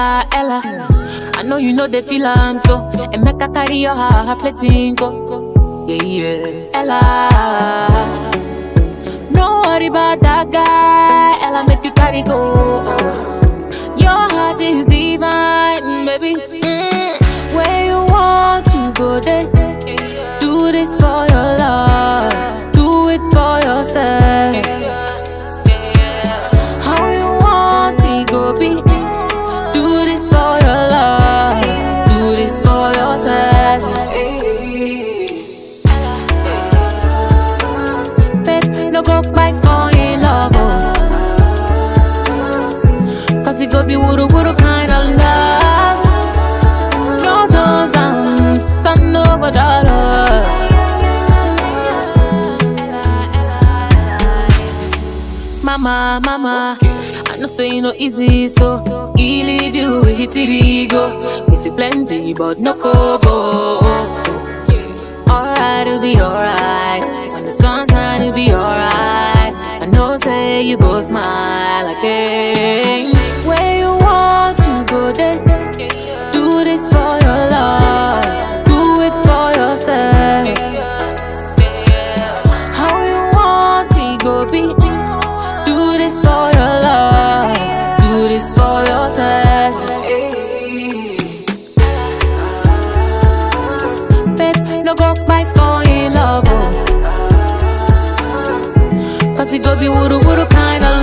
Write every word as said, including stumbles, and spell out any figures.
Ella, Ella. I know you know the feel I'm so. And make a carry your heart, fleeting go. Yeah, yeah. Ella. No worry about that guy. Ella make you carry go. Your heart is divine, baby. Mm. Where you want to go there. Do this for your love. Do it for yourself. How you want it go be. Do this for your love. Do this for yourself. Babe, no go back for in love, oh. Cause it go be wuru wuru kind of love. No Jones and stand no go dollar. Mama, mama, I know say you know easy, so he leave you with it go. We see plenty, but no kobo. Alright, it'll be alright. When the sun shine, it'll be alright. I know say you go smile again. Where you want to go there. Do this for your love. Do it for yourself. How you want it go be. Do this for your love. Do this for yourself. Babe, no go back for in love, oh. Cause it go be wuru wuru kind of